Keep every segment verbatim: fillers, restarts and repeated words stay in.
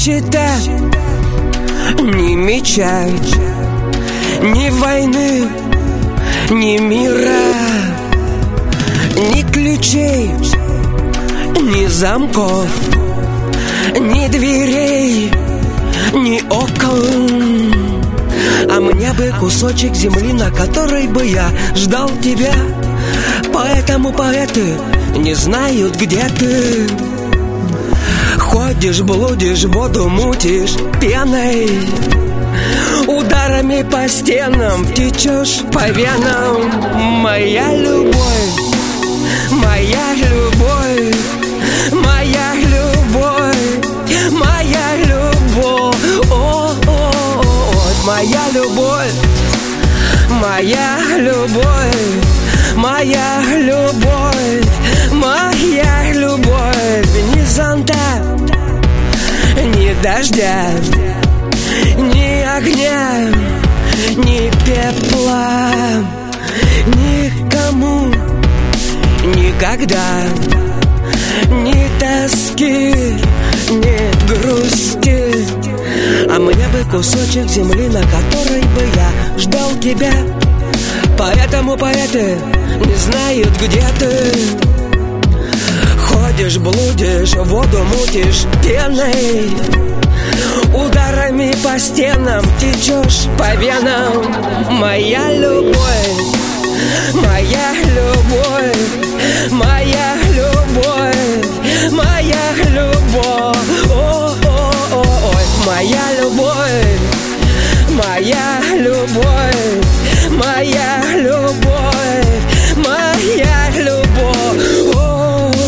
щита, ни меча, ни войны, ни мира, ни ключей, ни замков, ни дверей, ни окон. А мне бы кусочек земли, на которой бы я ждал тебя. Поэтому поэты не знают, где ты. Ходишь, блудишь, воду мутишь пеной, ударами по стенам течешь по венам. Моя любовь, моя любовь, моя любовь, моя любовь, о, о, о, моя любовь, моя любовь, моя любовь, моя любовь. Ни зонта, ни дождя, ни огня, ни пепла, никому никогда, ни тоски, ни грусти. А мне бы кусочек земли, на которой бы я ждал тебя. Поэтому поэты не знают, где ты. Ходишь, блудишь, воду мутишь пеной, ударами по стенам течешь по венам. Моя любовь, моя любовь, моя любовь, моя любовь, о, о, о, о, моя любовь, моя любовь, моя любовь, моя любовь, о.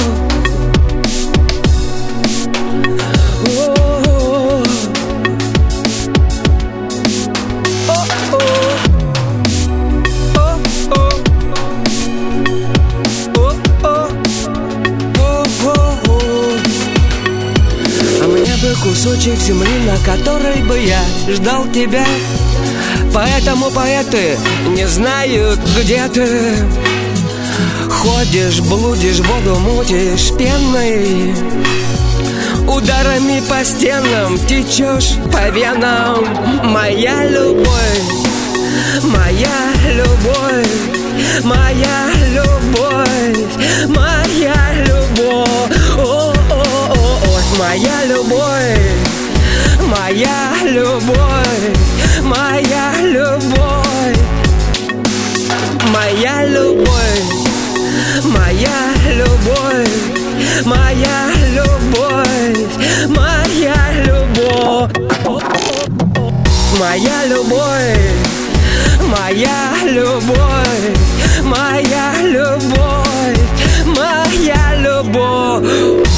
Кусочек земли, на которой бы я ждал тебя. Поэтому поэты не знают, где ты. Ходишь, блудишь, воду мутишь пеной, ударами по стенам течешь по венам. Моя любовь, моя любовь, моя любовь, моя любовь, о, о, о, о, моя любовь, моя любовь, моя любовь, моя любовь, моя любовь, моя любовь, моя любовь, моя любовь, моя любовь, моя любовь, моя любовь.